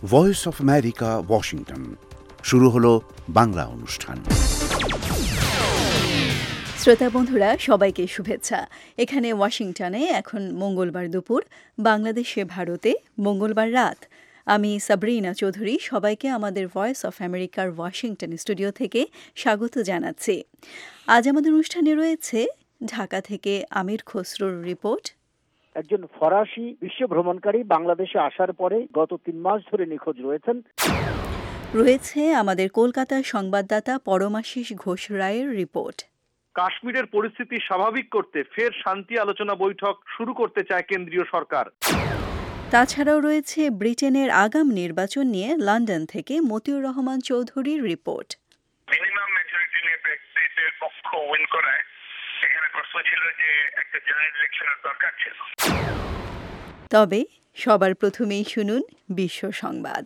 Voice of America, Washington. শুরু হলো বাংলা অনুষ্ঠান। শ্রোতা বন্ধুরা, সবাইকে শুভেচ্ছা। এখানে ওয়াশিংটনে এখন মঙ্গলবার দুপুর, বাংলাদেশে ভারতে মঙ্গলবার রাত। আমি সাবরিনা চৌধুরী সবাইকে আমাদের ভয়েস অফ আমেরিকার ওয়াশিংটন স্টুডিও থেকে স্বাগত জানাচ্ছি। আজ আমাদের অনুষ্ঠানে রয়েছে ঢাকা থেকে আমির খসরুর রিপোর্ট। একজন ফরাসি বিশ্ব ভ্রমণকারী বাংলাদেশে আসার পরে গত 3 মাস ধরে নিখোঁজ রয়েছেন। রয়েছে আমাদের কলকাতার সংবাদদাতা পরমাশিস ঘোষ রায়ের রিপোর্ট। কাশ্মীরের পরিস্থিতি স্বাভাবিক করতে ফের শান্তি আলোচনা বৈঠক শুরু করতে চায় কেন্দ্রীয় সরকার। তাছাড়াও রয়েছে ব্রিটেনের আগাম নির্বাচন নিয়ে লন্ডন থেকে মতিউর রহমান চৌধুরীর রিপোর্ট। মিনিমাম মেজরিটি নিয়ে ব্রেক্সিটের পক্ষ উইন করায় এখানে প্রশ্ন ছিল যে একটা জেনারেল ইলেকশনের দরকার ছিল। তবে সবার প্রথমেই শুনুন বিশ্ব সংবাদ।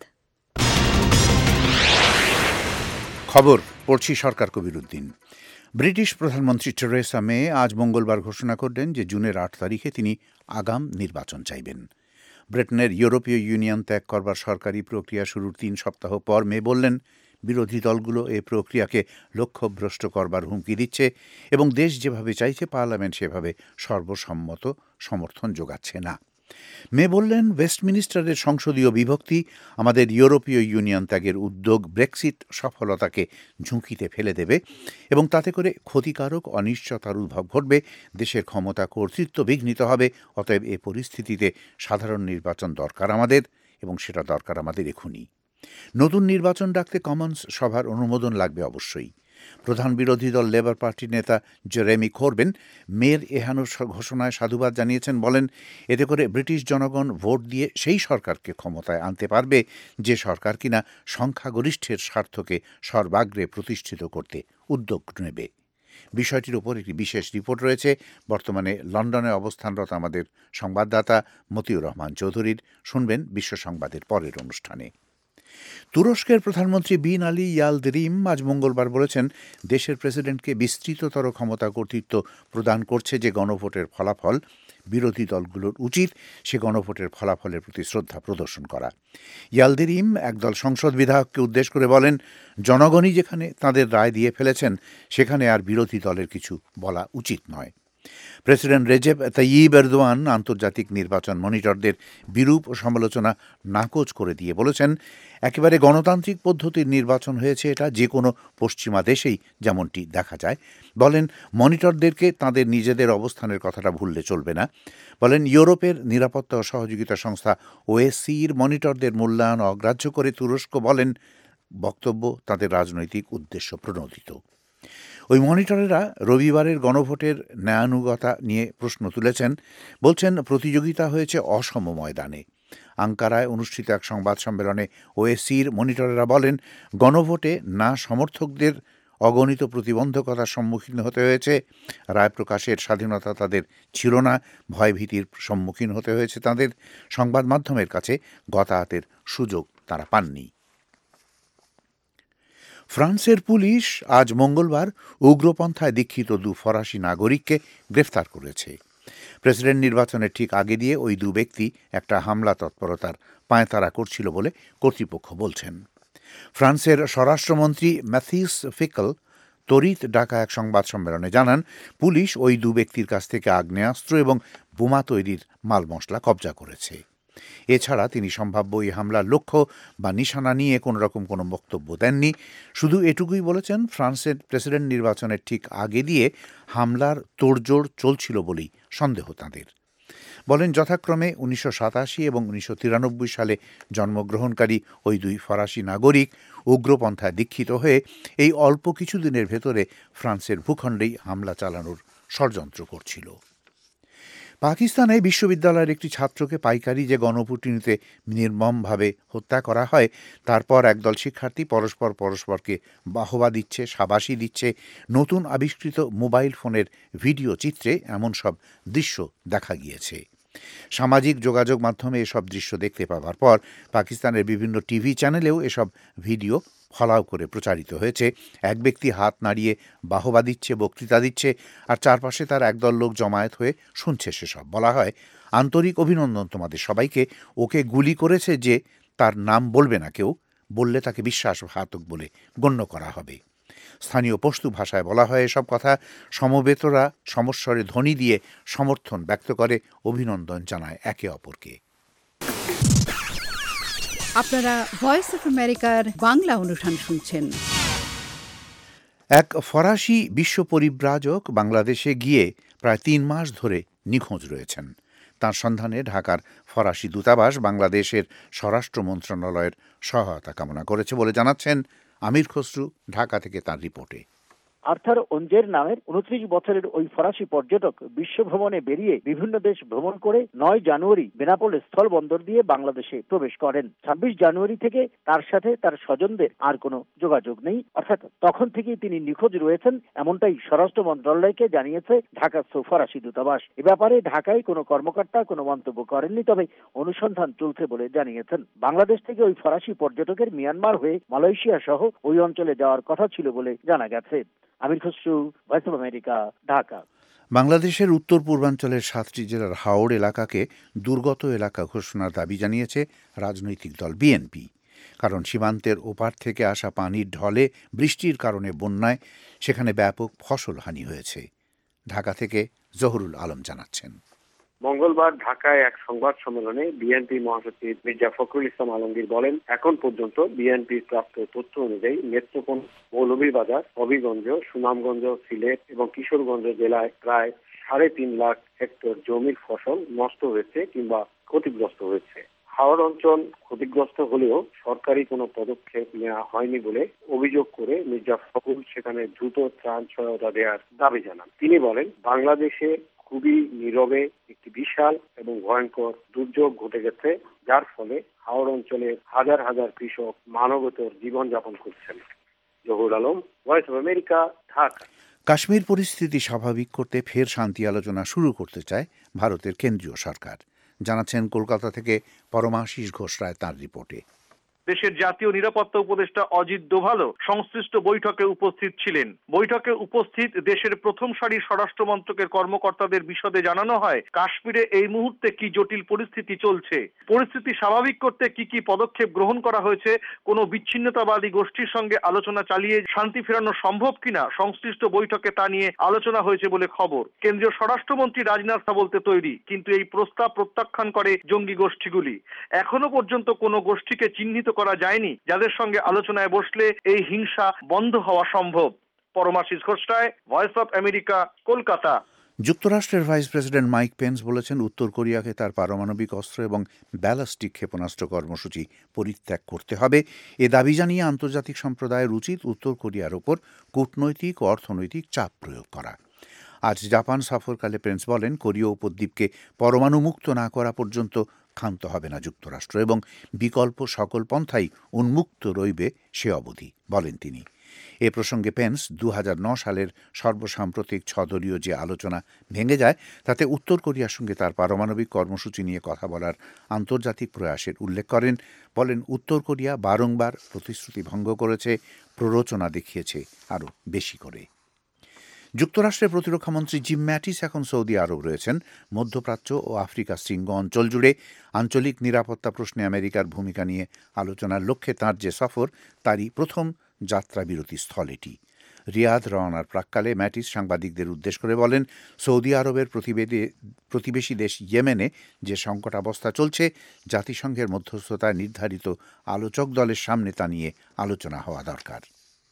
খবর পড়ছি সরকার কবিরুদ্দিন। ব্রিটিশ প্রধানমন্ত্রী টেরেসা মে আজ মঙ্গলবার ঘোষণা করলেন যে জুনের 8 তারিখে তিনি আগাম নির্বাচন চাইবেন। ব্রিটেনের ইউরোপীয় ইউনিয়ন ত্যাগ করবার সরকারি প্রক্রিয়া শুরুর 3 সপ্তাহ পর মে বললেন, বিরোধী দলগুলো এই প্রক্রিয়াকে লক্ষ্যভ্রষ্ট করবার হুমকি দিচ্ছে এবং দেশ যেভাবে চাইছে পার্লামেন্ট সেভাবে সর্বসম্মত সমর্থন যোগাচ্ছে না। মে বললেন, ওয়েস্টমিনিস্টারের সংসদীয় বিভক্তি আমাদের ইউরোপীয় ইউনিয়ন ত্যাগের উদ্যোগ ব্রেক্সিট সফলতাকে ঝুঁকিতে ফেলে দেবে এবং তাতে করে ক্ষতিকারক অনিশ্চয়তার উদ্ভব ঘটবে, দেশের ক্ষমতা কর্তৃত্ব বিঘ্নিত হবে। অতএব এ পরিস্থিতিতে সাধারণ নির্বাচন দরকার আমাদের, এবং সেটা দরকার আমাদের এখনই। নতুন নির্বাচন ডাকতে কমন্স সভার অনুমোদন লাগবে অবশ্যই। প্রধান বিরোধী দল লেবার পার্টির নেতা জেরেমি করবেন মেয়ের এহেন ঘোষণায় সাধুবাদ জানিয়েছেন। বলেন, এতে করে ব্রিটিশ জনগণ ভোট দিয়ে সেই সরকারকে ক্ষমতায় আনতে পারবে যে সরকার কিনা সংখ্যাগরিষ্ঠের স্বার্থকে সর্বাগ্রে প্রতিষ্ঠিত করতে উদ্যোগ নেবে। বিষয়টির উপর একটি বিশেষ রিপোর্ট রয়েছে বর্তমানে লন্ডনে অবস্থানরত আমাদের সংবাদদাতা মতিউর রহমান চৌধুরীর। শুনবেন বিশ্ব সংবাদের পরের অনুষ্ঠানে। তুরস্কের প্রধানমন্ত্রী বিন আলী ইয়ালদিরিম আজ মঙ্গলবার বলেছেন, দেশের প্রেসিডেন্টকে বিস্তৃততর ক্ষমতা কর্তৃত্ব প্রদান করছে যে গণভোটের ফলাফল, বিরোধী দলগুলোর উচিত সে গণভোটের ফলাফলের প্রতি শ্রদ্ধা প্রদর্শন করা। ইয়ালদিরিম একদল সংসদ বিধায়ককে উদ্দেশ্য করে বলেন, জনগণই যেখানে তাদের রায় দিয়ে ফেলেছেন সেখানে আর বিরোধী দলের কিছু বলা উচিত নয়। প্রেসিডেন্ট রেজেপ তাইয়িব এরদোয়ান আন্তর্জাতিক নির্বাচন মনিটরদের বিরূপ সমালোচনা নাকচ করে দিয়ে বলেছেন, একেবারে গণতান্ত্রিক পদ্ধতির নির্বাচন হয়েছে এটা, যে কোনো পশ্চিমা দেশেই যেমনটি দেখা যায়। বলেন, মনিটরদেরকে তাদের নিজেদের অবস্থানের কথাটা ভুললে চলবে না। বলেন, ইউরোপের নিরাপত্তা ও সহযোগিতা সংস্থা ওএসসির মনিটরদের মূল্যায়ন অগ্রাহ্য করে তুরস্ক বলেন, বক্তব্য তাদের রাজনৈতিক উদ্দেশ্য প্রণোদিত। ওই মনিটরেরা রবিবারের গণভোটের ন্যায়ানুগতা নিয়ে প্রশ্ন তুলেছেন। বলছেন, প্রতিযোগিতা হয়েছে অসম ময়দানে। আঙ্কারায় অনুষ্ঠিত এক সংবাদ সম্মেলনে ওএসসির মনিটরেরা বলেন, গণভোটে না সমর্থকদের অগণিত প্রতিবন্ধকতার সম্মুখীন হতে হয়েছে। রায় প্রকাশের স্বাধীনতা তাদের ছিল না, ভয়ভীতির সম্মুখীন হতে হয়েছে তাদের। সংবাদ মাধ্যমের কাছে গতায়াতের সুযোগ তারা পাননি। ফ্রান্সের পুলিশ আজ মঙ্গলবার উগ্রপন্থায় দীক্ষিত 2 ফরাসি নাগরিককে গ্রেফতার করেছে। প্রেসিডেন্ট নির্বাচনের ঠিক আগে দিয়ে ওই 2 ব্যক্তি একটা হামলা তৎপরতার পায়তারা করছিল বলে কর্তৃপক্ষ বলছেন। ফ্রান্সের স্বরাষ্ট্রমন্ত্রী ম্যাথিস ফিকল তড়িৎ ডাকা এক সংবাদ সম্মেলনে জানান, পুলিশ ওই 2 ব্যক্তির কাছ থেকে আগ্নেয়াস্ত্র এবং বোমা তৈরির মাল মশলা কবজা করেছে। এছাড়া তিনি সম্ভাব্য এই হামলার লক্ষ্য বা নিশানা নিয়ে কোনোরকম কোনো বক্তব্য দেননি। শুধু এটুকুই বলেছেন, ফ্রান্সের প্রেসিডেন্ট নির্বাচনের ঠিক আগে দিয়ে হামলার তোড়জোড় চলছিল বলেই সন্দেহ তাঁদের। বলেন, যথাক্রমে 1987 এবং 1993 সালে জন্মগ্রহণকারী ওই 2 ফরাসি নাগরিক উগ্রপন্থায় দীক্ষিত হয়ে এই অল্প কিছুদিনের ভেতরে ফ্রান্সের ভূখণ্ডেই হামলা চালানোর ষড়যন্ত্র করছিল। পাকিস্তানে বিশ্ববিদ্যালয়ের একটি ছাত্রকে পাইকারি যে গণপিটুনিতে নির্মমভাবে হত্যা করা হয়, তারপর একদল শিক্ষার্থী পরস্পরকে বাহবা দিচ্ছে, শাবাশি দিচ্ছে। নতুন আবিষ্কৃত মোবাইল ফোনের ভিডিও চিত্রে এমন সব দৃশ্য দেখা গিয়েছে। সামাজিক যোগাযোগ মাধ্যমে এসব দৃশ্য দেখতে পাওয়ার পর পাকিস্তানের বিভিন্ন টিভি চ্যানেলেও এসব ভিডিও ফলাও করে প্রচারিত হয়েছে। এক ব্যক্তি হাত নাড়িয়ে বাহবা দিচ্ছে, বক্তৃতা দিচ্ছে, আর চারপাশে তার একদল লোক জমায়েত হয়ে শুনছে সেসব। বলা হয়, আন্তরিক অভিনন্দন তোমাদের সবাইকে, ওকে গুলি করেছে যে তার নাম বলবে না কেউ, বললে তাকে বিশ্বাসঘাতক বলে গণ্য করা হবে। স্থানীয় পশতু ভাষায় বলা হয় এসব কথা। সমবেতরা সমস্বরে ধ্বনি দিয়ে সমর্থন ব্যক্ত করে, অভিনন্দন জানায় একে অপরকে। আপনারা ভয়েস অফ আমেরিকার বাংলা অনুষ্ঠান শুনছেন। এক ফরাসি বিশ্ব পরিব্রাজক বাংলাদেশে গিয়ে প্রায় ৩ মাস ধরে নিখোঁজ রয়েছেন। তার সন্ধানে ঢাকার ফরাসি দূতাবাস বাংলাদেশের স্বরাষ্ট্র মন্ত্রণালয়ের সহায়তা কামনা করেছে বলে জানাচ্ছেন আমির খসরু ঢাকা থেকে তার রিপোর্টে। আর্থার ওঞ্জের নামের 29 বছরের ওই ফরাসি পর্যটক বিশ্ব ভ্রমণে বেরিয়ে বিভিন্ন দেশ ভ্রমণ করে 9 জানুয়ারি বেনাপোল স্থল বন্দর দিয়ে বাংলাদেশে প্রবেশ করেন। 26 জানুয়ারি থেকে তার সাথে তার স্বজনদের আর কোনো যোগাযোগ নেই, অর্থাৎ তখন থেকেই তিনি নিখোঁজ রয়েছেন, এমনটাই স্বরাষ্ট্র মন্ত্রণালয়কে জানিয়েছে ঢাকাস্থ ফরাসি দূতাবাস। এ ব্যাপারে ঢাকায় কোনো কর্মকর্তা কোনো মন্তব্য করেননি, তবে অনুসন্ধান চলছে বলে জানিয়েছেন। বাংলাদেশ থেকে ওই ফরাসি পর্যটকের মিয়ানমার হয়ে মালয়েশিয়া সহ ওই অঞ্চলে যাওয়ার কথা ছিল বলে জানা গেছে। Amir Khasru, voice of America, Dhaka. বাংলাদেশের উত্তর পূর্বাঞ্চলের 7টি জেলার হাওড় এলাকাকে দুর্গত এলাকা ঘোষণার দাবি জানিয়েছে রাজনৈতিক দল বিএনপি। কারণ সীমান্তের ওপার থেকে আসা পানির ঢলে বৃষ্টির কারণে বন্যায় সেখানে ব্যাপক ফসলহানি হয়েছে। ঢাকা থেকে জহুরুল আলম জানাচ্ছেন। মঙ্গলবার ঢাকায় এক সংবাদ সম্মেলনে বিএনপি মহাসচিব মির্জা ফখরুল ইসলাম আলমগীর বলেন, এখন পর্যন্ত বিএনপির প্রাপ্ত তথ্য অনুযায়ী নেত্রকোনা, মৌলভীবাজার, হবিগঞ্জ, সুনামগঞ্জ, সিলেট এবং কিশোরগঞ্জ জেলায় প্রায় 3.5 লাখ হেক্টর জমির ফসল নষ্ট হয়েছে কিংবা ক্ষতিগ্রস্ত হয়েছে। হাওড় অঞ্চল ক্ষতিগ্রস্ত হলেও সরকারি কোনো পদক্ষেপ নেওয়া হয়নি বলে অভিযোগ করে মির্জা ফখরুল সেখানে দ্রুত ত্রাণ সহায়তা দেওয়ার দাবি জানান। তিনি বলেন, বাংলাদেশে খুবই নীরবে একটি বিশাল এবং ভয়ঙ্কর দুর্যোগ ঘটে গেছে, যার ফলে হাওড় অঞ্চলের হাজার হাজার কৃষক মানবেতর জীবনযাপন করছেন। Zahur Alam, voice of America, Dhaka. Kashmir পরিস্থিতি স্বাভাবিক করতে ফের শান্তি আলোচনা শুরু করতে চায় ভারতের কেন্দ্রীয় সরকার, জানাচ্ছেন কলকাতা থেকে পরমাশিস ঘোষ রায় তার রিপোর্টে। দেশের জাতীয় নিরাপত্তা উপদেষ্টা অজিত ডোভালও সংশ্লিষ্ট বৈঠকে উপস্থিত ছিলেন। বৈঠকে উপস্থিত দেশের প্রথম সারির স্বরাষ্ট্র মন্ত্রকের কর্মকর্তাদের বিশদে জানানো হয় কাশ্মীরে এই মুহূর্তে কি জটিল পরিস্থিতি চলছে, পরিস্থিতি স্বাভাবিক করতে কি কি পদক্ষেপ গ্রহণ করা হয়েছে, কোনো বিচ্ছিন্নতাবাদী গোষ্ঠীর সঙ্গে আলোচনা চালিয়ে শান্তি ফেরানো সম্ভব কিনা সংশ্লিষ্ট বৈঠকে তা নিয়ে আলোচনা হয়েছে বলে খবর। কেন্দ্রীয় স্বরাষ্ট্রমন্ত্রী রাজনাথ সিং বলতে তৈরি, কিন্তু এই প্রস্তাব প্রত্যাখ্যান করে জঙ্গি গোষ্ঠীগুলি। এখনো পর্যন্ত কোনো গোষ্ঠীকে চিহ্নিত করা যায়নি যাদের সঙ্গে আলোচনায় বসলে এই হিংসা বন্ধ হওয়া সম্ভব। Paramashis Ghosh Roy, voice of America, Kolkata. যুক্তরাষ্ট্রের ভাইস প্রেসিডেন্ট মাইক পেন্স বলেছেন উত্তর কোরিয়াকে তার পারমাণবিক অস্ত্র এবং ব্যালিস্টিক ক্ষেপণাস্ত্র কর্মসূচি পরিত্যাগ করতে হবে। এ দাবি জানিয়ে আন্তর্জাতিক সম্প্রদায়ের উচিত উত্তর কোরিয়ার ওপর কূটনৈতিক ও অর্থনৈতিক চাপ প্রয়োগ করা। আজ জাপান সফরকালে পেন্স বলেন, কোরীয় উপদ্বীপকে পরমাণু মুক্ত না করা পর্যন্ত ক্ষান্ত হবে না যুক্তরাষ্ট্র এবং বিকল্প সকল পন্থাই উন্মুক্ত রইবে সে অবধি, বলেন তিনি। এ প্রসঙ্গে পেন্স 2009 সালের সর্বসাম্প্রতিক 6 দলীয় যে আলোচনা ভেঙে যায় তাতে উত্তর কোরিয়ার সঙ্গে তার পারমাণবিক কর্মসূচি নিয়ে কথা বলার আন্তর্জাতিক প্রয়াসের উল্লেখ করেন। বলেন, উত্তর কোরিয়া বারংবার প্রতিশ্রুতি ভঙ্গ করেছে, প্ররোচনা দেখিয়েছে আরও বেশি করে। যুক্তরাষ্ট্রের প্রতিরক্ষামন্ত্রী জিম ম্যাটিস এখন সৌদি আরব রয়েছেন। মধ্যপ্রাচ্য ও আফ্রিকা শৃঙ্গ অঞ্চল জুড়ে আঞ্চলিক নিরাপত্তা প্রশ্নে আমেরিকার ভূমিকা নিয়ে আলোচনার লক্ষ্যে তাঁর যে সফর, তারই প্রথম যাত্রাবিরতি স্থল এটি। রিয়াদ রওনার প্রাক্কালে ম্যাটিস সাংবাদিকদের উদ্দেশ করে বলেন, সৌদি আরবের প্রতিবেশী দেশ ইয়েমেনে যে সংকটাবস্থা চলছে, জাতিসংঘের মধ্যস্থতায় নির্ধারিত আলোচক দলের সামনে তা নিয়ে আলোচনা হওয়া দরকার।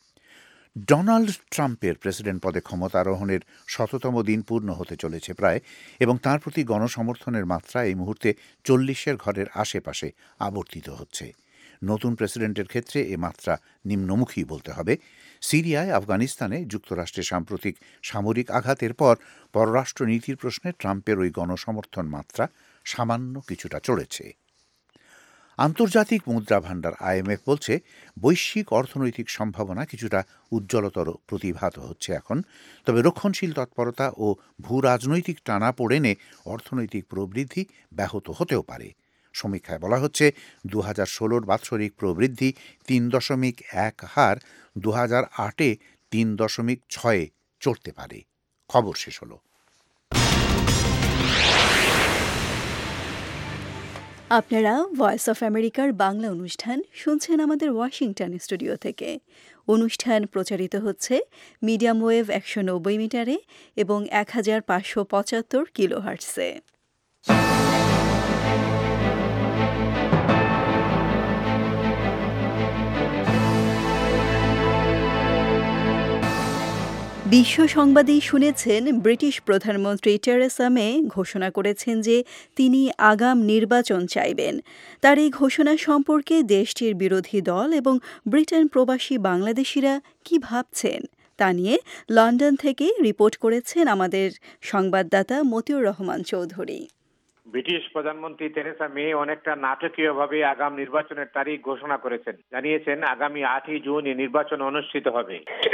ডোনাল্ড ট্রাম্পের প্রেসিডেন্ট পদে ক্ষমতারোহণের 100তম দিন পূর্ণ হতে চলেছে প্রায়, এবং তাঁর প্রতি গণসমর্থনের মাত্রা এই মুহূর্তে 40-এর ঘরের আশেপাশে আবর্তিত হচ্ছে। নতুন প্রেসিডেন্টের ক্ষেত্রে এ মাত্রা নিম্নমুখী বলতে হবে। সিরিয়ায়, আফগানিস্তানে যুক্তরাষ্ট্রের সাম্প্রতিক সামরিক আঘাতের পর পররাষ্ট্রনীতির প্রশ্নে ট্রাম্পের ওই গণসমর্থন মাত্রা সামান্য কিছুটা চড়েছে। আন্তর্জাতিক মুদ্রা ভাণ্ডার IMF বলছে, বৈশ্বিক অর্থনৈতিক সম্ভাবনা কিছুটা উজ্জ্বলতর প্রতিভাত হচ্ছে এখন। তবে রক্ষণশীল তৎপরতা ও ভূরাজনৈতিক টানাপোড়েনে অর্থনৈতিক প্রবৃদ্ধি ব্যাহত হতেও পারে। সমীক্ষায় বলা হচ্ছে, 2016 বাৎসরিক প্রবৃদ্ধি 3.1 হার 2008-এ 3.6-এ চড়তে পারে। খবর শেষ হলো। আপনারা ভয়েস অফ আমেরিকার বাংলা অনুষ্ঠান শুনছেন আমাদের ওয়াশিংটন স্টুডিও থেকে। অনুষ্ঠান প্রচারিত হচ্ছে মিডিয়াম ওয়েভ 190 মিটারে এবং 1575 কিলোহার্টজে। বিশ্ব সংবাদেই শুনেছেন ব্রিটিশ প্রধানমন্ত্রী টেরেসা মে ঘোষণা করেছেন যে তিনি আগাম নির্বাচন চাইবেন। তার এই ঘোষণা সম্পর্কে দেশটির বিরোধী দল এবং ব্রিটেন প্রবাসী বাংলাদেশিরা কি ভাবছেন তা নিয়ে লন্ডন থেকে রিপোর্ট করেছেন আমাদের সংবাদদাতা মতিউর রহমান চৌধুরী। ব্রিটিশ প্রধানমন্ত্রী থেরেসা মে অনেকটা নাটকীয়ভাবে আগাম নির্বাচনের তারিখ ঘোষণা করেছেন। জানিয়েছেন আগামী 8 জুন এই নির্বাচন অনুষ্ঠিত হবে।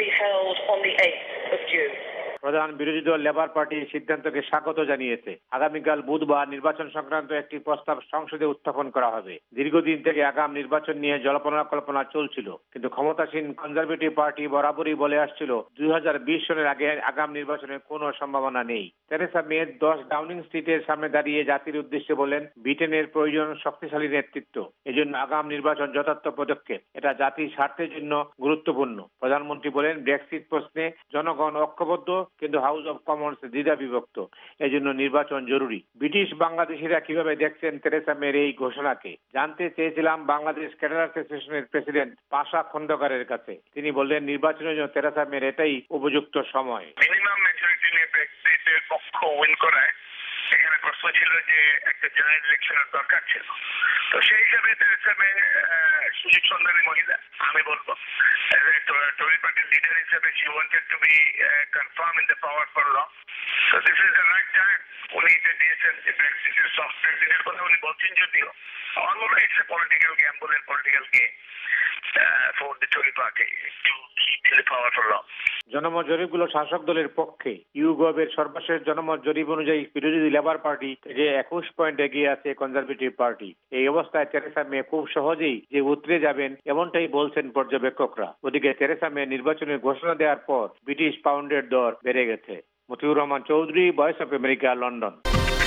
প্রধান বিরোধী দল লেবার পার্টি সিদ্ধান্তকে স্বাগত জানিয়েছে। আগামীকাল বুধবার নির্বাচন সংক্রান্ত একটি প্রস্তাব সংসদে উত্থাপন করা হবে। দীর্ঘদিন থেকে আগাম নির্বাচন নিয়ে জল্পনা কল্পনা চলছিল, কিন্তু ক্ষমতাসীন কনজারভেটিভ পার্টি বরাবরই বলে আসছিল 2020 সনের আগে আগাম নির্বাচনের কোনো সম্ভাবনা নেই। থেরেসা মে 10 ডাউনিং স্ট্রিটের সামনে দাঁড়িয়ে জাতির উদ্দেশ্যে বলেন, ব্রিটেনের প্রয়োজন শক্তিশালী নেতৃত্ব, এজন্য আগাম নির্বাচন যথার্থ পদক্ষেপ। এটা জাতির স্বার্থের জন্য গুরুত্বপূর্ণ। প্রধানমন্ত্রী বলেন, ব্রেক্সিট প্রশ্নে জনগণ ঐক্যবদ্ধ, কিন্তু হাউস অব কমন্স দ্বিধা বিভক্ত, এজন্য নির্বাচন জরুরি। ব্রিটিশ বাংলাদেশিরা কিভাবে দেখছেন থেরেসা মের এই ঘোষণাকে জানতে চেয়েছিলাম বাংলাদেশ ক্যাডার অ্যাসোসিয়েশনের প্রেসিডেন্ট পাশা খন্দকারের কাছে। তিনি বললেন, নির্বাচনের জন্য থেরেসা মের এটাই উপযুক্ত সময়। মিনিমাম মেজরিটি নিয়ে ব্রেক্সিটের পক্ষ উইন করায় এখানে প্রশ্ন ছিল যে একটা জেনারেল ইলেকশনের দরকার ছিল। তো সেই হিসাবে থেরেসা মে সুযোগ সন্ধানী মহিলা, আমি বলবো টরি পার্টির লিডার হিসেবে she wanted to be confirmed in the power for long. So this is the right time. উনি এটা দিয়েছেন যে ব্রেক্সিটের সফট দিনের কথা উনি বলছেন, যদিও আমার মনে হয় it's a political gamble and political game for the Tory party to keep in the power for long. জনমত জরিপগুলো শাসক দলের পক্ষে। ইউগভের সর্বশেষ জনমত জরিপ অনুযায়ী বিরোধী লেবার পার্টি যে 21 পয়েন্ট এগিয়ে আছে কনজারভেটিভ পার্টি। এই অবস্থায় থেরেসা মে খুব সহজেই যে উতরে যাবেন এমনটাই বলছেন পর্যবেক্ষকরা। ওদিকে থেরেসা মে নির্বাচনের ঘোষণা দেওয়ার পর ব্রিটিশ পাউন্ডের দর বেড়ে গেছে। Motiur Rahman Chowdhury, voice of America, London.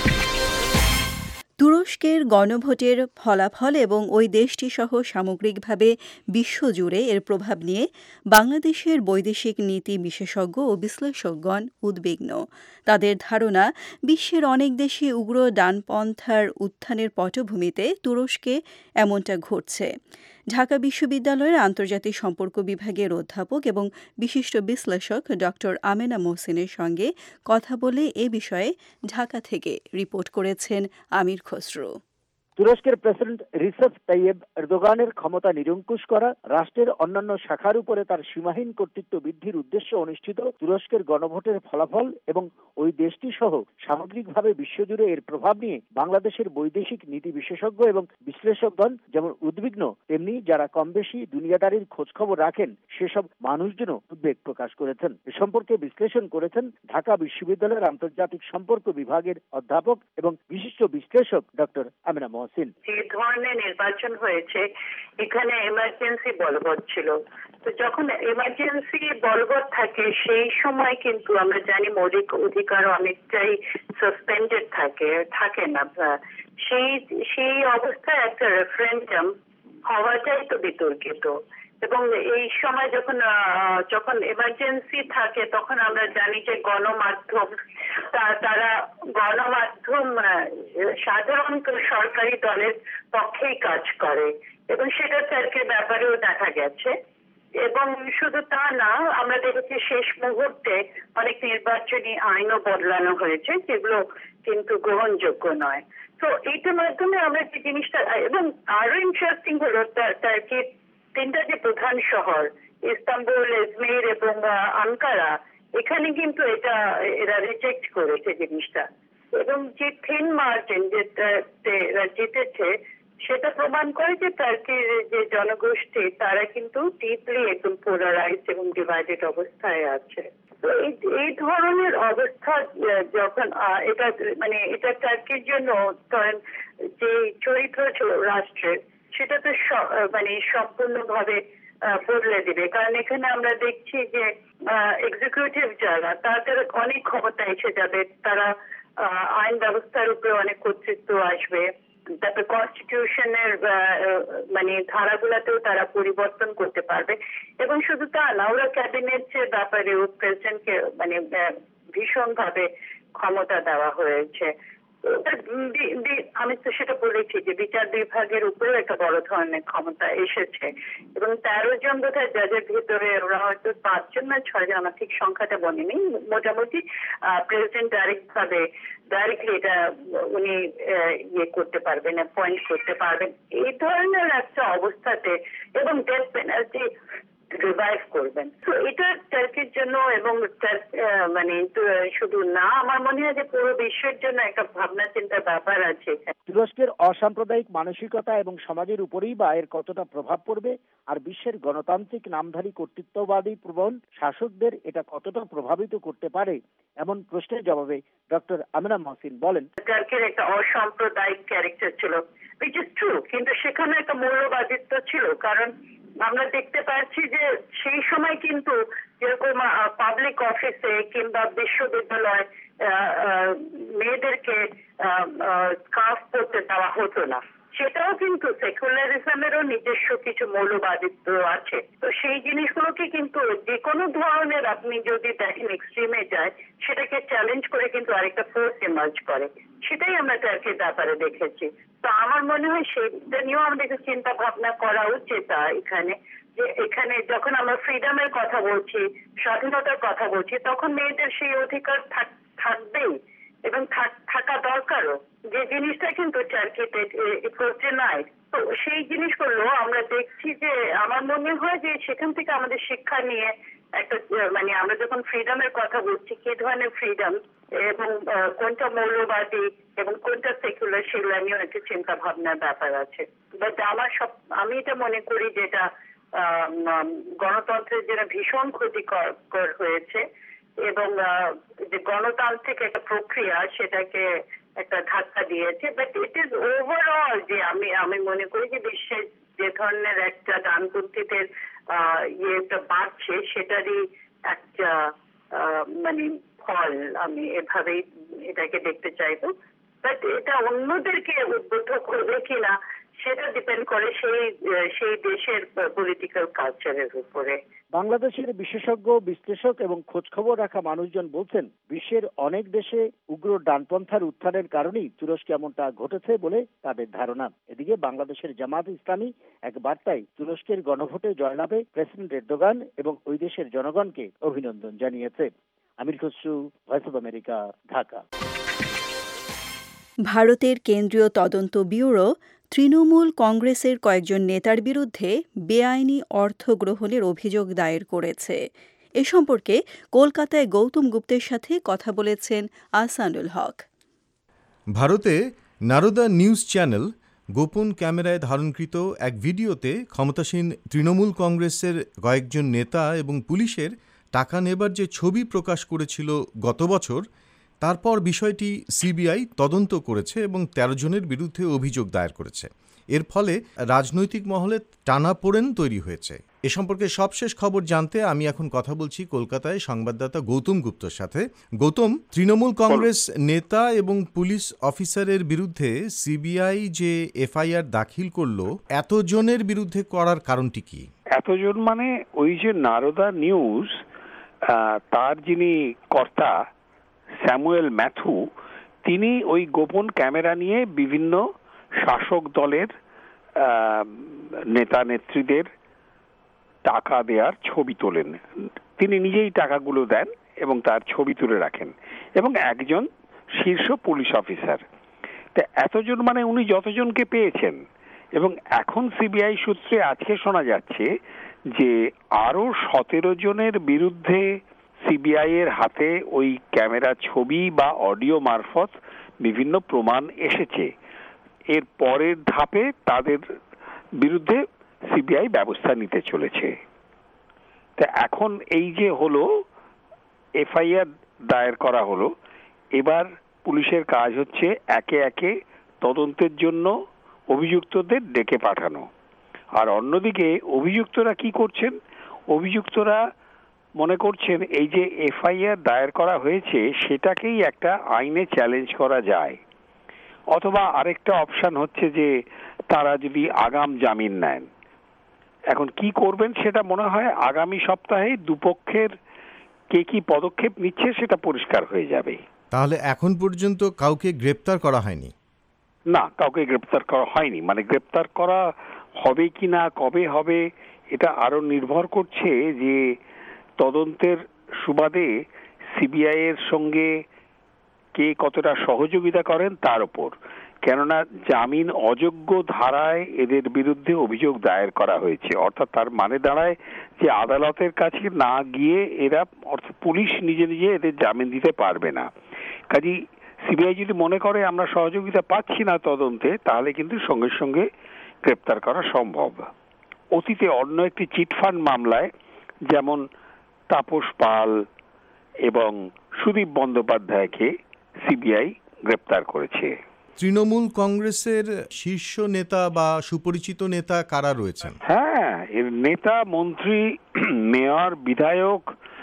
তুরস্কের গণভোটের ফলাফল এবং ওই দেশটি সহ সামগ্রিকভাবে বিশ্বজুড়ে এর প্রভাব নিয়ে বাংলাদেশের বৈদেশিক নীতি বিশেষজ্ঞ ও বিশ্লেষকগণ উদ্বিগ্ন। তাদের ধারণা, বিশ্বের অনেক দেশে উগ্র ডানপন্থার উত্থানের পটভূমিতে তুরস্কে এমনটা ঘটছে। ঢাকা বিশ্ববিদ্যালয়ের আন্তর্জাতিক সম্পর্ক বিভাগের অধ্যাপক এবং বিশিষ্ট বিশ্লেষক ড. আমেনা মোহসিনের সঙ্গে কথা বলে এ বিষয়ে ঢাকা থেকে রিপোর্ট করেছেন আমির খসরু। তুরস্কের প্রেসিডেন্ট রিসেপ তাইয়েব এরদোগানের ক্ষমতা নিরঙ্কুশ করা, রাষ্ট্রের অন্যান্য শাখার উপরে তার সীমাহীন কর্তৃত্ব বৃদ্ধির উদ্দেশ্যে অনুষ্ঠিত তুরস্কের গণভোটের ফলাফল এবং ওই দেশটি সহ সামগ্রিকভাবে বিশ্বজুড়ে এর প্রভাব নিয়ে বাংলাদেশের বৈদেশিক নীতি বিশেষজ্ঞ এবং বিশ্লেষকগণ যেমন উদ্বিগ্ন, তেমনি যারা কম বেশি দুনিয়াদারির খোঁজখবর রাখেন সেসব মানুষজনও উদ্বেগ প্রকাশ করেছেন। এ সম্পর্কে বিশ্লেষণ করেছেন ঢাকা বিশ্ববিদ্যালয়ের আন্তর্জাতিক সম্পর্ক বিভাগের অধ্যাপক এবং বিশিষ্ট বিশ্লেষক ড. আমেনা মোহসিন। যে ধরনের নির্বাচন হয়েছে, এখানে এমার্জেন্সি বলবৎ ছিল। তো যখন এমার্জেন্সি বলবৎ থাকে সেই সময় কিন্তু আমরা জানি মৌলিক অধিকার অনেকটাই সাসপেন্ডেড থাকে না। সেই অবস্থায় একটা রেফারেন্ডাম হওয়াটাই তো বিতর্কিত। এবং এই সময় যখন এমার্জেন্সি থাকে তখন আমরা জানি যে গণমাধ্যম সাধারণত সরকারি দলের পক্ষেই কাজ করে এবং সেটা তারকে ব্যাপারেও দেখা গেছে। এবং শুধু তা না, আমরা দেখেছি শেষ মুহূর্তে অনেক নির্বাচনী আইনও বদলানো হয়েছে, যেগুলো কিন্তু গ্রহণযোগ্য নয়। তো এইটার মাধ্যমে আমরা যে জিনিসটা, এবং আরো ইন্টারেস্টিং হলো তারকে 3টা যে প্রধান শহর ইস্তাম্বুল, ইজমির এবং আঙ্কারা, এখানে কিন্তু এরা রিজেক্ট করেছে জিনিসটা। এবং যে থিন মার্জিন যেটা জিতেছে সেটা প্রমাণ করে যে টার্কির যে জনগোষ্ঠী তারা কিন্তু ডিপলি একদম পোলারাইজড এবং ডিভাইডেড অবস্থায় আছে। তো এই ধরনের অবস্থা যখন এটা টার্কির জন্য যে চরিত্র রাষ্ট্রের সেটা তো সম্পূর্ণভাবে বদলে দিবে। কারণ এখানে আমরা দেখছি যে এক্সিকিউটিভ যারা, তাদের অনেক ক্ষমতা এসে যাবে, তারা আইন ব্যবস্থার উপরে অনেক কর্তৃত্ব আসবে, তারপরে কনস্টিটিউশনের মানে ধারাগুলোতেও তারা পরিবর্তন করতে পারবে। এবং শুধু তা না, ওরা ক্যাবিনেটের ব্যাপারেও প্রেসিডেন্টকে মানে ভীষণভাবে ক্ষমতা দেওয়া হয়েছে। আমি তো সেটা বলেছি যে বিচার বিভাগের উপরেও একটা বড় ধরনের ক্ষমতা এসেছে এবং 13 জন বোধহয় জাজের ভিতরে ওরা হয়তো 5 জন না 6 জন, আমার ঠিক সংখ্যাটা মনে নেই, মোটামুটি প্রেসিডেন্ট ডাইরেক্টলি এটা উনি ইয়ে করতে পারবেন, অ্যাপয়েন্ট করতে পারবেন এই ধরনের একটা অবস্থাতে, এবং ডেথ পেনাল্টি রিভাইভ করবেন। তো এটা টার্কির জন্য এবং মানে শুধু না, আমার মনে হয় যে পুরো বিশ্বের জন্য একটা ভাবনা চিন্তার ব্যাপার আছে। তুরস্কের অসাম্প্রদায়িক মানসিকতা এবং সমাজের উপরেই বা এর কতটা প্রভাব পড়বে, আর বিশ্বের গণতান্ত্রিক নামধারী কর্তৃত্ববাদী প্রবণ শাসকদের এটা কতটা প্রভাবিত করতে পারে, এমন প্রশ্নের জবাবে ডক্টর আমিনা মহসিন বলেন, টার্কির একটা অসাম্প্রদায়িক ক্যারেক্টার ছিল, which is true, কিন্তু সেখানে একটা মৌলবাদিত্ব ছিল। কারণ আমরা দেখতে পাচ্ছি যে সেই সময় কিন্তু যেরকম পাবলিক অফিসে কিংবা বিশ্ববিদ্যালয় মেয়েদেরকে স্কার্ফ পরতে দেওয়া হতো না, সেটাও কিন্তু সেকুলারিজমেরও নিজস্ব কিছু মৌলবাদিত্ব আছে। তো সেই জিনিসগুলোকে কিন্তু যে কোনো ধরনের আপনি যদি দেখেন এক্সট্রিমে যায়, সেটাকে চ্যালেঞ্জ করে কিন্তু আরেকটা ফোর্স ইমার্জ করে, সেটাই আমরা টার্কির ব্যাপারে দেখেছি। তো আমার মনে হয় সেটা নিয়েও আমাদের চিন্তা ভাবনা করা উচিত এখানে, যে এখানে যখন আমরা ফ্রিডমের কথা বলছি, স্বাধীনতার কথা বলছি, তখন মেয়েদের সেই অধিকার থাকবেই এবং থাকা দরকারও, যে জিনিসটা কিন্তু টার্কিতে করছে নাই। তো সেই জিনিসগুলো আমরা দেখছি যে আমার মনে হয় যে সেখান থেকে আমাদের শিক্ষা নিয়ে একটা মানে আমরা যখন ফ্রিডমের কথা বলছি, কি ধরনের ফ্রিডম এবং কোনটা মৌলবাদী এবং কোনটা সেকুলার, সেগুলো নিয়েও একটা চিন্তা ভাবনার ব্যাপার আছে। বাট আমি এটা মনে করি যে এটা গণতন্ত্রের জন্য ভীষণ ক্ষতিকর হয়েছে এবং যে গণতান্ত্রিক একটা প্রক্রিয়া সেটাকে একটা ধাক্কা দিয়েছে। বাট ইট ইজ ওভারঅল যে আমি মনে করি যে বিশ্বের যে ধরনের একটা ডানপন্থীদের ইয়েটা বাড়ছে, সেটারই একটা মানে ফল আমি এভাবেই এটাকে দেখতে চাইবো। বাট এটা অন্যদেরকে উদ্বুদ্ধ করবে কিনা সেটা ডিপেন্ড করে সেই দেশের পলিটিক্যাল কালচারের উপরে। বাংলাদেশের বিশেষজ্ঞ, বিশ্লেষক এবং খোঁজখবর রাখা মানুষজন বলছেন, বিশ্বের অনেক দেশে উগ্র ডানপন্থার উত্থানের কারণেই তুরস্কে এমনটা ঘটেছে বলে তাদের ধারণা। এদিকে বাংলাদেশের জামাত ইসলামী এক বার্তায় তুরস্কের গণভোটে জয়লাভে প্রেসিডেন্ট এরদোগান এবং ওই দেশের জনগণকে অভিনন্দন জানিয়েছে। Amir Khasru, voice of America, Dhaka. ভারতের কেন্দ্রীয় তদন্ত ব্যুরো তৃণমূল কংগ্রেসের কয়েকজন নেতার বিরুদ্ধে বেআইনি অর্থ গ্রহণের অভিযোগ দায়ের করেছে। এ সম্পর্কে কলকাতায় গৌতম গুপ্তের সাথে কথা বলেছেন আহসানুল হক। ভারতে নারদা নিউজ চ্যানেল গোপন ক্যামেরায় ধারণকৃত এক ভিডিওতে ক্ষমতাসীন তৃণমূল কংগ্রেসের কয়েকজন নেতা এবং পুলিশের টাকা নেবার যে ছবি প্রকাশ করেছিল গত বছর, তারপর বিষয়টি সিবিআই তদন্ত করেছে এবং 13 জনের বিরুদ্ধে অভিযোগ দায়ের করেছে। এর ফলে রাজনৈতিক মহলে টানাপোড়েন তৈরি হয়েছে। এ সম্পর্কে সবশেষ খবর জানতে আমি এখন কথা বলছি কলকাতায় সংবাদদাতা গৌতম গুপ্তর সাথে। গৌতম, তৃণমূল কংগ্রেস নেতা এবং পুলিশ অফিসারের বিরুদ্ধে সিবিআই যে এফআইআর দাখিল করলো, এতজনের বিরুদ্ধে করার কারণটি কি? এতজন মানে ওই যে নারদা নিউজ, তার যিনি কর্তা স্যামুয়েল ম্যাথু, তিনি ওই গোপন ক্যামেরা নিয়ে বিভিন্ন শাসক দলের নেতা নেত্রীদের টাকা দেওয়ার ছবি তোলেন। তিনি নিজেই টাকাগুলো দেন এবং তার ছবি তুলে রাখেন, এবং একজন শীর্ষ পুলিশ অফিসার। তা এতজন মানে উনি যতজনকে পেয়েছেন, এবং এখন সিবিআই সূত্রে আজকে শোনা যাচ্ছে যে আরো 17 জনের বিরুদ্ধে সিবিআই এর হাতে ওই ক্যামেরা ছবি বা অডিও মারফত বিভিন্ন প্রমাণ এসেছে। এর পরের ধাপে তাদের বিরুদ্ধে সিবিআই ব্যবস্থা নিতে চলেছে। তা এখন এই যে হলো, এফআইআর দায়ের করা হলো, এবার পুলিশের কাজ হচ্ছে একে একে তদন্তের জন্য অভিযুক্তদের ডেকে পাঠানো। আর অন্যদিকে অভিযুক্তরা কি করছেন? অভিযুক্তরা মনে করছেন এই যে এফআইআর দায়ের করা হয়েছে সেটাকেই একটা আইনে চ্যালেঞ্জ করা যায়। অথবা আরেকটা অপশন হচ্ছে যে তারা যদি আগাম জামিন নেন। এখন কি করবেন সেটা মনে হয় আগামী সপ্তাহে দুপক্ষের কে কি পদক্ষেপ নিচ্ছে সেটা পরিষ্কার হয়ে যাবে। তাহলে এখন পর্যন্ত কাউকে গ্রেপ্তার করা হয়নি? না, কাউকে গ্রেপ্তার করা হয়নি। মানে গ্রেপ্তার করা হবে কি না, কবে হবে, এটা আরো নির্ভর করছে যে তদন্তের সুবাদে সিবিআই এর সঙ্গে কে কতটা সহযোগিতা করেন তার উপর। কেননা জামিন অযোগ্য ধারায় এদের বিরুদ্ধে অভিযোগ দায়ের করা হয়েছে, অর্থাৎ তার মানে দাঁড়ায় যে আদালতের কাছে না গিয়ে এরা, অর্থাৎ পুলিশ নিজে নিজে এদের জামিন দিতে পারবে না। কাজেই সিবিআই যদি মনে করে আমরা সহযোগিতা পাচ্ছি না তদন্তে, তাহলে কিন্তু সঙ্গে সঙ্গে গ্রেপ্তার করা সম্ভব। অতীতে অন্য একটি চিটফান্ড মামলায় যেমন তাপস পাল এবং সুদীপ বন্দ্যোপাধ্যায়কে সিবিআই গ্রেপ্তার করেছে। তৃণমূল কংগ্রেসের শীর্ষ নেতা বা সুপরিচিত নেতা কারা রয়েছেন? হ্যাঁ, এর নেতা, মন্ত্রী, মেয়র, বিধায়ক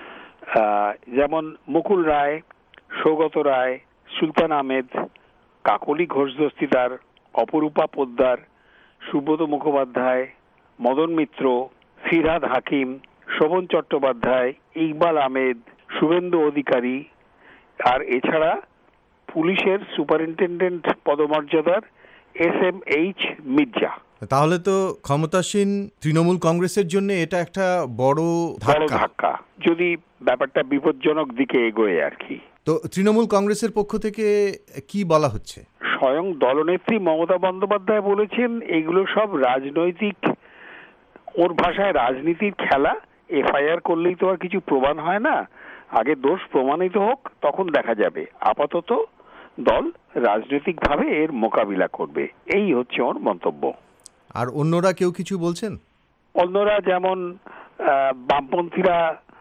যেমন মুকুল রায়, সৌগত রায়, সুলতান আহমেদ, কাকলি ঘোষ দস্তিদার, অপরূপা পোদ্দার, সুব্রত মুখোপাধ্যায়, মদন মিত্র, ফিরহাদ হাকিম, শোভন চট্টোপাধ্যায়, ইকবাল আহমেদ, শুভেন্দু অধিকারী, আর এছাড়া পুলিশের সুপারিনটেন্ডেন্ট পদমর্যাদার SMH মির্জা। তাহলে তো ক্ষমতাসীন তৃণমূল কংগ্রেসের জন্য এটা একটা বড় ধাক্কা, যদি ব্যাপারটা বিপজ্জনক দিকে এগোয় আর কি। তো তৃণমূল কংগ্রেসের পক্ষ থেকে কি বলা হচ্ছে? স্বয়ং দলনেত্রী মমতা বন্দ্যোপাধ্যায় বলেছেন এগুলো সব রাজনৈতিক, ওর ভাষায় রাজনীতির খেলা। FIR করলেই তো আর কিছু প্রমাণ হয় না, আগে দোষ প্রমাণিত হোক, তখন দেখা যাবে। আপাতত দল রাজনৈতিকভাবে এর মোকাবিলা করবে, এই হচ্ছে ওর মন্তব্য। আর অন্যরা কেউ কিছু বলছেন? অন্যরা যেমন বামপন্থীরা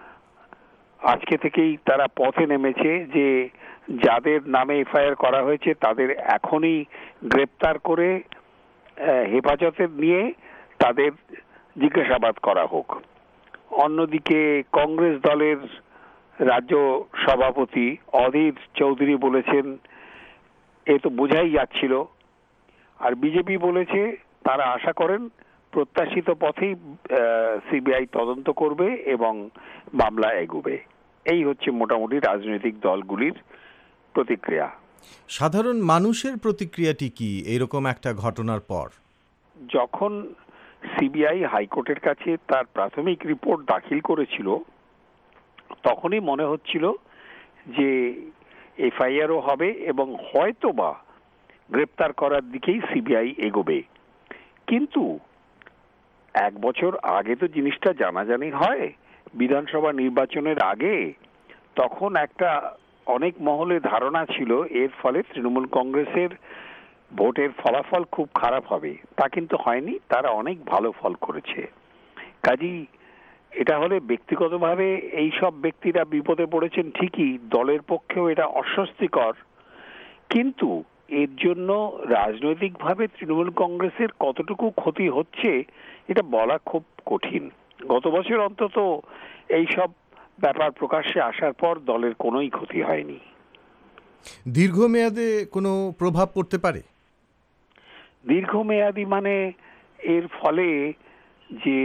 আজকে থেকেই তারা পথে নেমেছে যে যাদের নামে FIR করা হয়েছে তাদের এখনই গ্রেপ্তার করে হেফাজতে নিয়ে তাদের জিজ্ঞাসাবাদ করা হোক। অন্যদিকে কংগ্রেস দলের রাজ্য সভাপতি অধীর চৌধুরী বলেছেন এ তো বোঝাই যাচ্ছিল। আর বিজেপি বলেছে তারা আশা করেন প্রত্যাশিত পথেই সিবিআই তদন্ত করবে এবং মামলা এগোবে। এই হচ্ছে মোটামুটি রাজনৈতিক দলগুলির প্রতিক্রিয়া। সাধারণ মানুষের প্রতিক্রিয়াটি কি এরকম একটা ঘটনার পর? যখন সিবিআই হাইকোর্টের কাছে তার প্রাথমিক রিপোর্ট দাখিল করেছিল তখনই মনে হচ্ছিল যে FIRও হবে এবং হয়তোবা গ্রেপ্তার করার দিকেই সিবিআই এগোবে। কিন্তু এক বছর আগে তো জিনিসটা জানাজানি হয়, বিধানসভা নির্বাচনের আগে। তখন একটা অনেক মহলে ধারণা ছিল এর ফলে তৃণমূল কংগ্রেসের ভোটের ফলাফল খুব খারাপ হবে, তা কিন্তু হয়নি, তারা অনেক ভালো ফল করেছে। কাজেই এটা হলে ব্যক্তিগতভাবে এই সব ব্যক্তিরা বিপদে পড়েছেন ঠিকই, দলের পক্ষেও এটা অস্বস্তিকর, কিন্তু এর জন্য রাজনৈতিকভাবে তৃণমূল কংগ্রেসের কতটুকু ক্ষতি হচ্ছে এটা বলা খুব কঠিন। গত বছর অন্তত এই সব ব্যাপার প্রকাশ্যে আসার পর দলের কোনোই ক্ষতি হয়নি। দীর্ঘমেয়াদে কোনো প্রভাব পড়তে পারে? দীর্ঘমেয়াদী মানে এর ফলে যে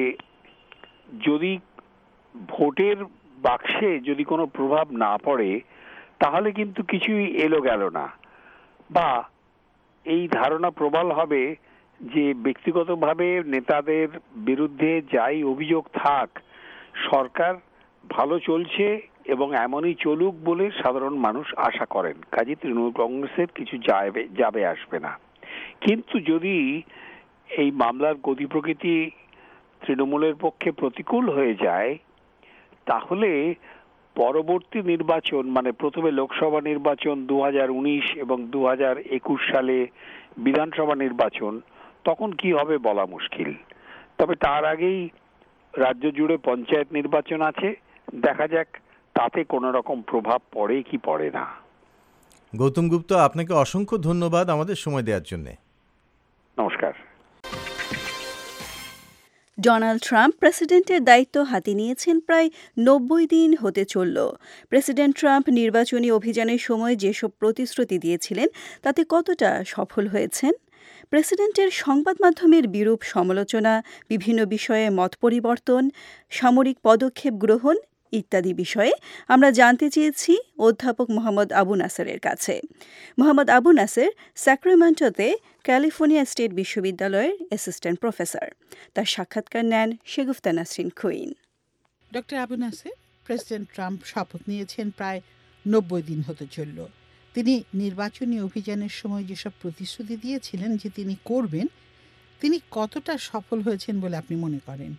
যদি ভোটের বাক্সে যদি কোনো প্রভাব না পড়ে তাহলে কিন্তু কিছুই এলো গেল না, বা এই ধারণা প্রবল হবে যে ব্যক্তিগতভাবে নেতাদের বিরুদ্ধে যাই অভিযোগ থাক সরকার ভালো চলছে এবং এমনই চলুক বলে সাধারণ মানুষ আশা করেন। কাজে তৃণমূল কংগ্রেসের কিছু যাবে আসবে না। কিন্তু যদি এই মামলার গতি প্রকৃতি তৃণমূলের পক্ষে প্রতিকূল হয়ে যায় তাহলে পরবর্তী নির্বাচন, মানে প্রথমে লোকসভা নির্বাচন 2019 এবং 2021 সালে বিধানসভা নির্বাচন, তখন কি হবে বলা মুশকিল। তবে তার আগেই রাজ্য জুড়ে পঞ্চায়েত নির্বাচন আছে, দেখা যাক তাতে কোনো রকম প্রভাব পড়ে কি পড়ে না। গৌতম গুপ্ত, আপনাকে অসংখ্য ধন্যবাদ আমাদের সময় দেওয়ার জন্য। নমস্কার। ডোনাল্ড ট্রাম্প প্রেসিডেন্টের দায়িত্ব হাতে নিয়েছেন প্রায় ৯০ দিন হতে চলল। প্রেসিডেন্ট ট্রাম্প নির্বাচনী অভিযানের সময় যেসব প্রতিশ্রুতি দিয়েছিলেন তাতে কতটা সফল হয়েছেন? প্রেসিডেন্টের সংবাদ মাধ্যমের বিরূপ সমালোচনা, বিভিন্ন বিষয়ে মত পরিবর্তন, সামরিক পদক্ষেপ গ্রহণ ইত্যাদি বিষয়ে আমরা জানতে চেয়েছি অধ্যাপক মোহাম্মদ আবু নাসেরের কাছে। মোহাম্মদ আবু নাসের স্যাক্রামেন্টোতে ক্যালিফোর্নিয়া স্টেট বিশ্ববিদ্যালয়ের অ্যাসিস্ট্যান্ট প্রফেসর। তার সাক্ষাৎকার নেন Shegufta Nasrin Quinn. Doctor Abu Naser, president Trump শপথ নিয়েছেন প্রায় ৯০ দিন হতে চলল। তিনি নির্বাচনী অভিযানের সময় যেসব প্রতিশ্রুতি দিয়েছিলেন যে তিনি করবেন, তিনি কতটা সফল হয়েছেন বলে আপনি মনে করেন?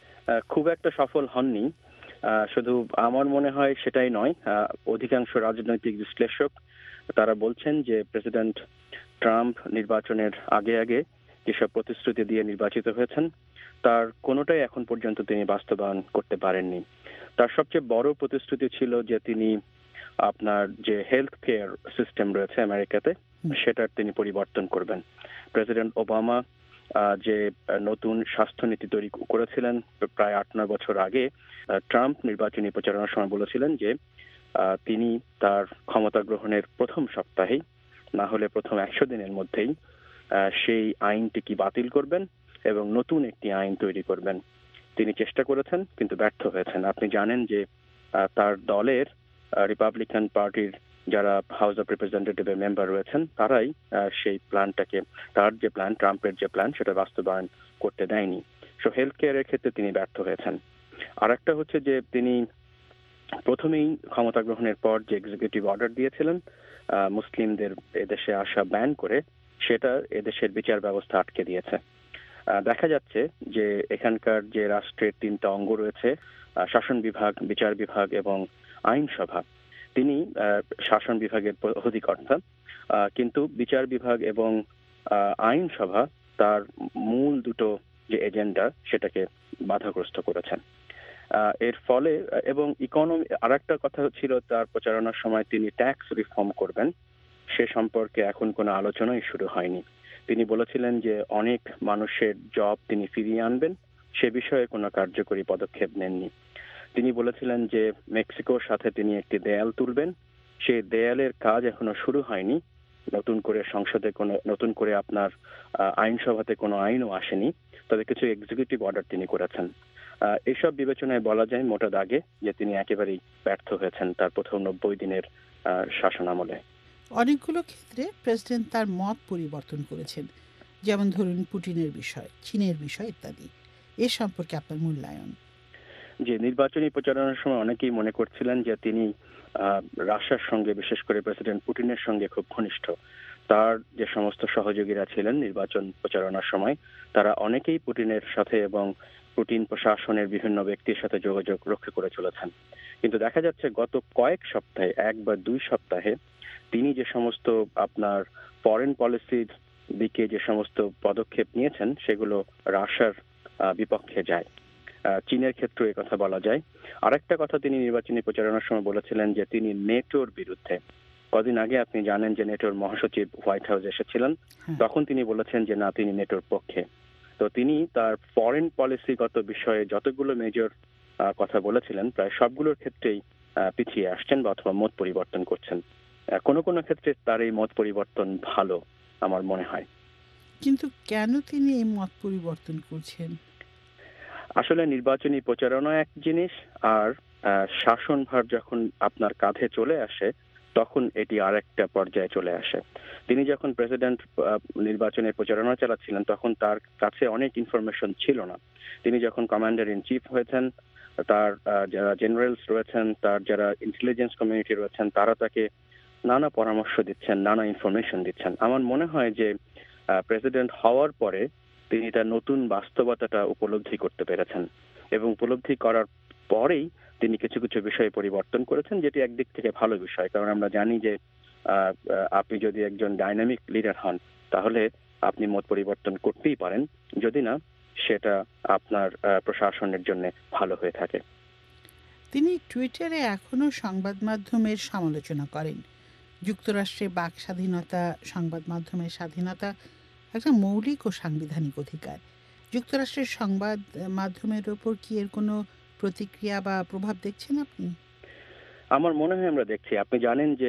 খুব একটা সফল হননি। শুধু আমার মনে হয় সেটাই নয়, অধিকাংশ রাজনৈতিক বিশ্লেষক তারা বলছেন যে প্রেসিডেন্ট ট্রাম্প নির্বাচনের আগে যেসব প্রতিশ্রুতি দিয়ে নির্বাচিত হয়েছেন তার কোনোটাই এখন পর্যন্ত তিনি বাস্তবায়ন করতে পারেননি। তার সবচেয়ে বড় প্রতিশ্রুতি ছিল যে তিনি আপনার যে হেলথ কেয়ার সিস্টেম রয়েছে আমেরিকাতে সেটার তিনি পরিবর্তন করবেন। প্রেসিডেন্ট ওবামা যে নতুন স্বাস্থ্যনীতি তৈরি করেছিলেন প্রায় ৮-৯ বছর আগে, ট্রাম্প নির্বাচনী প্রচারণার সময় বলেছিলেন যে তিনি তার ক্ষমতা গ্রহণের প্রথম সপ্তাহেই, না হলে প্রথম ১০০ দিনের মধ্যেই সেই আইনটিকে বাতিল করবেন এবং নতুন একটি আইন তৈরি করবেন। তিনি চেষ্টা করেছেন কিন্তু ব্যর্থ হয়েছেন। আপনি জানেন যে তার দলের রিপাবলিকান পার্টির যারা হাউস অফ রিপ্রেজেন্টেটিভের মেম্বার রয়েছেন তারাই সেই প্ল্যানটাকে, তার যে প্ল্যান, ট্রাম্পের যে প্ল্যান, সেটা বাস্তবায়ন করতে দেয়নি। সো হেলথ কেয়ারের ক্ষেত্রে তিনি ব্যর্থ হয়েছেন। আর একটা হচ্ছে যে তিনি প্রথমেই ক্ষমতা গ্রহণের পর যে এক্সিকিউটিভ অর্ডার দিয়েছিলেন মুসলিমদের এদেশে আসা ব্যান করে, সেটা এদেশের বিচার ব্যবস্থা আটকে দিয়েছে। দেখা যাচ্ছে যে এখানকার যে রাষ্ট্রের ৩টা অঙ্গ রয়েছে, শাসন বিভাগ, বিচার বিভাগ এবং আইনসভা, তিনি শাসন বিভাগের অধিকর্তা, কিন্তু বিচার বিভাগ এবং আইনসভা তার মূল দুটো যে এজেন্ডা সেটাকে বাধাগ্রস্ত করেছেন। এর ফলে এবং ইকোনমি, আর একটা কথা ছিল তার প্রচারণার সময় তিনি ট্যাক্স রিফর্ম করবেন, সে সম্পর্কে এখন কোনো আলোচনাই শুরু হয়নি। তিনি বলেছিলেন যে অনেক মানুষের জব তিনি ফিরিয়ে আনবেন, সে বিষয়ে কোনো কার্যকরী পদক্ষেপ নেননি। তিনি বলেছিলেন যে মেক্সিকোর সাথে তিনি একটি দেয়াল তুলবেন, সেই দেয়ালের কাজ এখনো শুরু হয়নি। নতুন করে সংসদে কোনো, নতুন করে আপনার আইনসভাতে কোনো আইনও আসেনি, তবে কিছু এক্সিকিউটিভ অর্ডার তিনি করেছেন। এইসব বিবেচনায় বলা যায় মোটা দাগে যে তিনি একেবারেই ব্যর্থ হয়েছেন তার প্রথম ৯০ দিনের শাসন আমলে। অনেকগুলো ক্ষেত্রে প্রেসিডেন্ট তার মত পরিবর্তন করেছেন, যেমন ধরুন পুটিনের বিষয়, চীনের বিষয় ইত্যাদি। এ সম্পর্কে আপনার মূল্যায়ন? যে নির্বাচনী প্রচারণার সময় অনেকেই মনে করছিলেন যে তিনি রাশিয়ার সঙ্গে, বিশেষ করে প্রেসিডেন্ট পুটিনের সঙ্গে খুব ঘনিষ্ঠ। তার যে সমস্ত সহযোগীরা ছিলেন নির্বাচন প্রচারণার সময়, তারা অনেকেই পুটিনের সাথে এবং পুটিন প্রশাসনের বিভিন্ন ব্যক্তির সাথে যোগাযোগ রক্ষা করে চলেছেন। কিন্তু দেখা যাচ্ছে গত কয়েক সপ্তাহে, ১ বা ২ সপ্তাহে তিনি যে সমস্ত আপনার ফরেন পলিসির দিকে যে সমস্ত পদক্ষেপ নিয়েছেন সেগুলো রাশিয়ার বিপক্ষে যায়। চীনের ক্ষেত্রে এই কথা বলা যায়। আরেকটা কথা তিনি নির্বাচনী প্রচারণার সময় বলেছিলেন যে তিনি নেটোর বিরুদ্ধে। কদিন আগে আপনি জানেন যে নেটোর মহাসচিব হোয়াইট হাউস এসেছিলেন, তখন তিনি বলেছেন যে না, তিনি নেটোর পক্ষে। তো তিনি তার ফরেন পলিসিগত বিষয়ে যতগুলো মেজর কথা বলেছিলেন প্রায় সবগুলোর ক্ষেত্রেই পিছিয়ে আসছেন বা অথবা মত পরিবর্তন করছেন। কোনো কোনো ক্ষেত্রে তার এই মত পরিবর্তন ভালো আমার মনে হয়। কিন্তু কেন তিনি এই মত পরিবর্তন করছেন? আসলে নির্বাচনী প্রচারণা এক জিনিস, আর শাসনভার যখন আপনার কাঁধে চলে আসে তখন এটি আরেকটা পর্যায়ে চলে আসে। তিনি যখন প্রেসিডেন্ট নির্বাচনের প্রচারণা চালাচ্ছিলেন তখন তার কাছে অনেক ইনফরমেশন ছিল না। তিনি যখন কমান্ডার ইন চিফ হয়েছেন, তার যারা জেনারেলস রয়েছেন, তার যারা ইন্টেলিজেন্স কমিউনিটি রয়েছেন, তারা তাকে নানা পরামর্শ দিচ্ছেন, নানা ইনফরমেশন দিচ্ছেন। আমার মনে হয় যে প্রেসিডেন্ট হওয়ার পরে তিনি তার নতুন বাস্তবতাটা উপলব্ধি করতে পেরেছেন এবং উপলব্ধি করার পরেই তিনি কিছু কিছু বিষয় পরিবর্তন করেছেন, যেটি একদিক থেকে ভালো বিষয়। কারণ আমরা জানি যে আপনি যদি একজন ডাইনামিক লিডার হন তাহলে আপনি মত পরিবর্তন করতেই পারেন, যদি না সেটা আপনার প্রশাসনের জন্য ভালো হয়ে থাকে। তিনি টুইটারে এখনো সংবাদ মাধ্যমের সমালোচনা করেন। যুক্তরাষ্ট্রে বাক স্বাধীনতা, সংবাদ মাধ্যমের স্বাধীনতা একটা মৌলিক ও সাংবিধানিক অধিকার। যুক্তরাষ্ট্রের সংবাদ মাধ্যমের ওপর কি এর কোনো প্রতিক্রিয়া বা প্রভাব দেখছেন আপনি? আমার মনে হয় আমরা দেখছি। আপনি জানেন যে